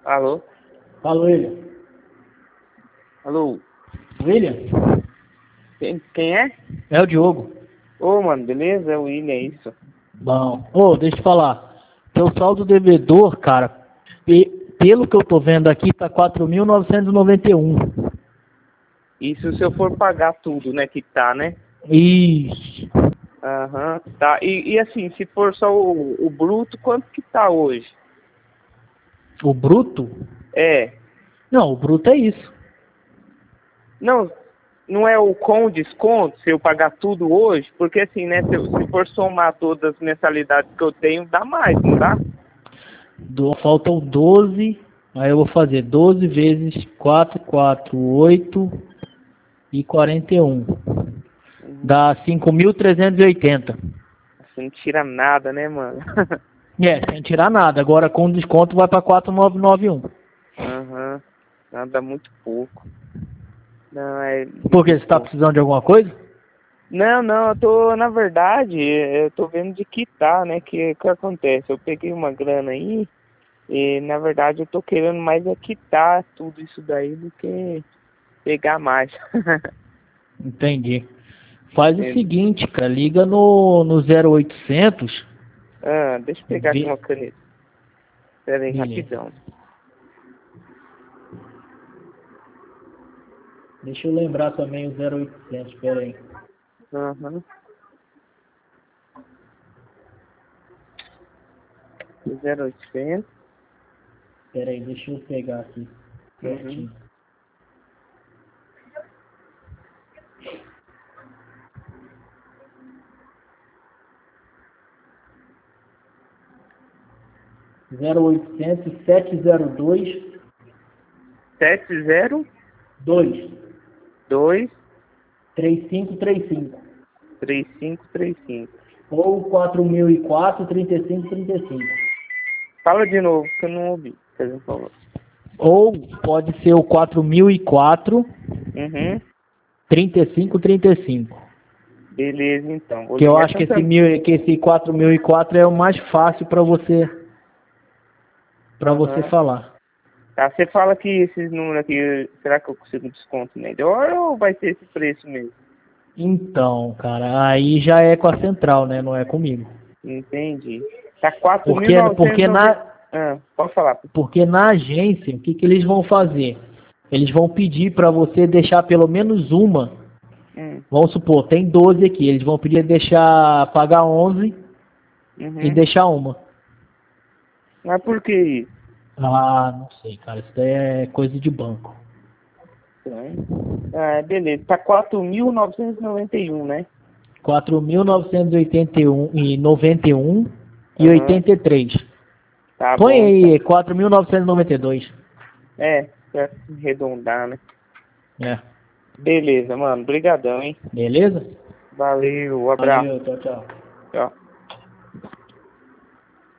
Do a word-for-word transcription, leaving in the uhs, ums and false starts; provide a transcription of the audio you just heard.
Alô? Fala, William. Alô? William? Quem, quem é? É o Diogo. Ô, mano, beleza? É o William, é isso? Bom. Ô, deixa eu te falar. Teu saldo devedor, cara, pe- pelo que eu tô vendo aqui, tá quatro mil novecentos e noventa e um. Isso se eu for pagar tudo, né, que tá, né? Isso. Aham, tá. E, e assim, se for só o, o bruto, quanto que tá hoje? O bruto? É. Não, o bruto é isso. Não, não é o com desconto, se eu pagar tudo hoje? Porque assim, né, se, eu- se for somar todas as mensalidades que eu tenho, dá mais, não dá? Do, faltam doze. Aí eu vou fazer doze vezes quatro, quatro, oito e quarenta e um. Uhum. Dá cinco mil trezentos e oitenta. Você não tira nada, né, mano? É, sem tirar nada. Agora com desconto vai para quatro mil novecentos e noventa e um. Aham, não, dá muito pouco. Não, é Por muito quê? Você está pouco. precisando de alguma coisa? Não, não, eu tô, na verdade, eu tô vendo de quitar, né, que que acontece, eu peguei uma grana aí, e na verdade eu tô querendo mais é quitar tudo isso daí do que pegar mais. Entendi. Faz o Entende? seguinte, cara, liga no, no zero oitocentos. Ah, deixa eu pegar aqui Vê... uma caneta, pera aí, Beleza. rapidão. Deixa eu lembrar também o zero oitocentos, espera aí. Aham. zero oitocentos. Espera aí, deixa eu pegar aqui. Uhum. Certinho. zero oitocentos sete zero dois sete zero dois dois três cinco três cinco três cinco três cinco. ou quatro mil e quatro trinta e cinco trinta e cinco. Fala de novo, que eu não ouvi, por favor. Ou pode ser o quatro mil e quatro Uhum. trinta e cinco trinta e cinco. Beleza, então. Vou Que eu ligar acho que esse, tentando. mil, que esse quatro mil e quatro é o mais fácil para você, para você Aham. falar. Tá, você fala que esses números aqui, será que eu consigo um desconto melhor ou vai ser esse preço mesmo? Então, cara, aí já é com a central, né? Não é comigo. Entendi. Tá quatro mil Porque, novecentos e porque, noventa. na, Ah, pode falar. porque na agência, o que, que eles vão fazer? Eles vão pedir para você deixar pelo menos uma. Hum. Vamos supor, tem doze aqui. Eles vão pedir deixar pagar onze e Uhum. deixar uma. Mas por que isso? Ah, não sei, cara. Isso daí é coisa de banco. Estranho. Ah, beleza. Tá quatro mil novecentos e noventa e um, né? quatro mil novecentos e oitenta e um e noventa e um e Aham. oitenta e três. Tá Põe bom, então. aí quatro mil novecentos e noventa e dois. É, pra arredondar, né? É. Beleza, mano. Obrigadão, hein? Beleza? Valeu, abraço. Valeu, tchau, tchau. Tchau.